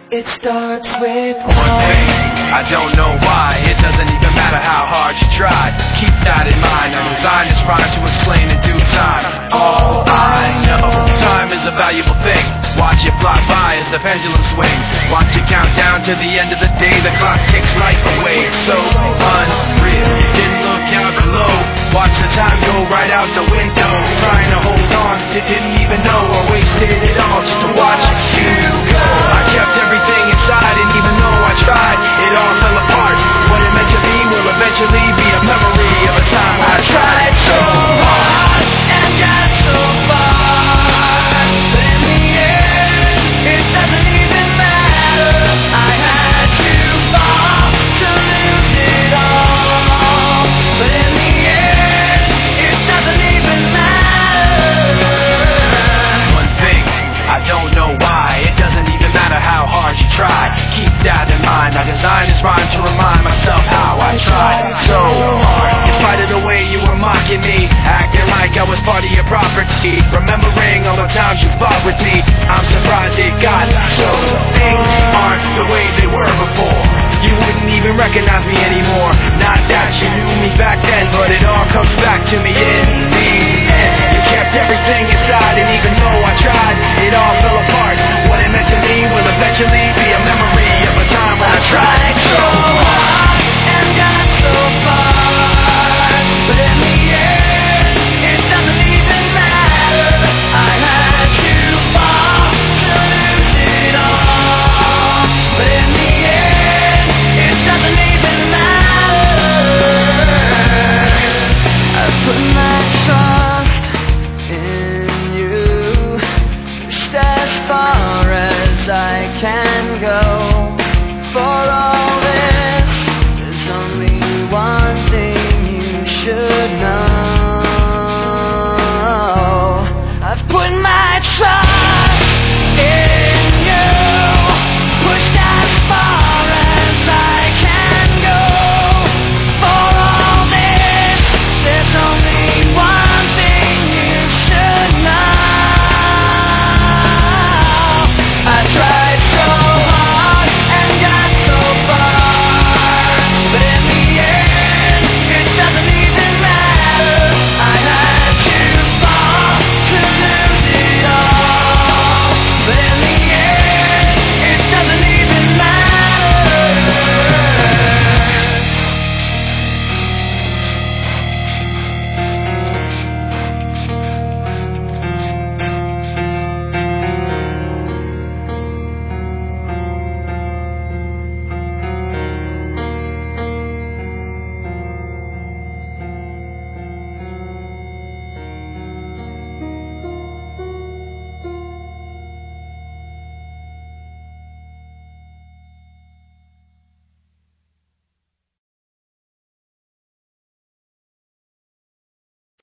It starts with one thing, I don't know why. It doesn't even matter how hard you try. Keep that in mind. I designed this rhyme to explain in due time. All I know, time is a valuable thing. Watch it fly by as the pendulum swings. Watch it count down to the end of the day. The clock takes life away. It's so unreal. Didn't look out below. Watch the time go right out the window. Trying to hold on, didn't even know I wasted it all just to watch you go. I kept everything inside, and even though I tried, it all fell apart. What it meant to be will eventually be a memory of a time I tried so hard and got so far. But in the end, it doesn't even matter. I had to fall to lose it all. But in the end, it doesn't even matter. One thing, I don't know why. It doesn't even matter how hard you try. Keep that in mind. I designed this rhyme to remind myself how I tried so hard. In spite of the way you were mocking me, acting like I was part of your property, remembering all the times you fought with me, I'm surprised it got so. Things aren't the way they were before. You wouldn't even recognize me anymore. Not that you knew me back then, but it all comes back to me in the end. You kept everything inside, and even though I tried, it all fell apart. What it meant to me will eventually be a memory of a time when I tried so hard and got so far. But in the end, it doesn't even matter. I had to fall to lose it all. But in the end, it doesn't even matter. I put my trust in you, pushed as far as I can go.